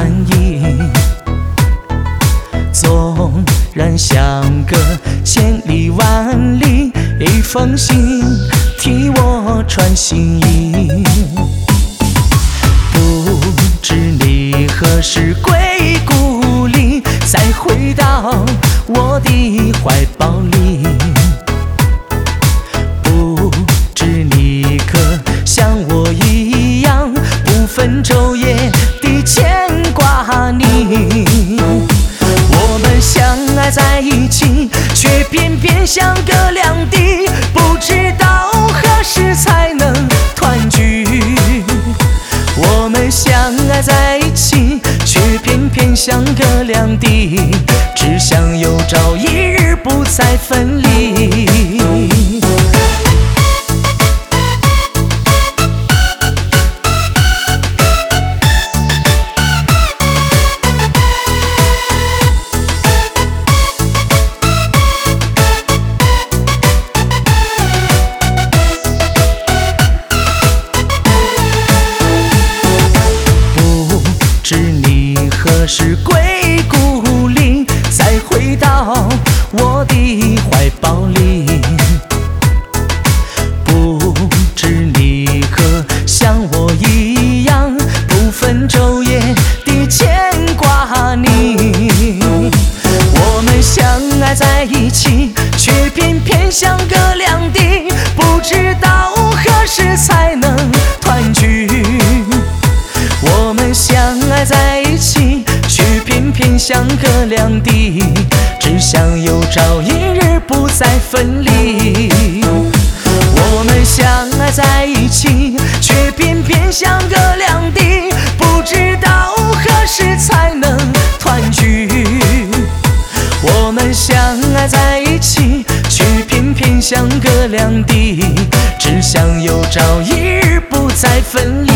安逸。纵然相隔千里万里，一封信替我传心意。不知你何时归故里，再回到我的怀抱里。不知你可像我一样，不分昼夜地牵挂你。我们相爱在一起，却偏偏相隔两地，不知道何时才能团聚。我们相爱在一起，却偏偏相隔两地，只想有朝一日不再分离。知你何时归故里，再回到我的怀抱里。不知你可像我一样，不分昼夜地牵挂你。我们相爱在一起，却偏偏相隔两地，不知道何时才能团聚。我们相爱在一起，却偏偏相隔两地，只想有朝一日不再分离。我们相爱在一起，却偏偏相隔两地，不知道何时才能团聚。我们相爱在一起，却偏偏相隔两地，只想有朝一日不再分离。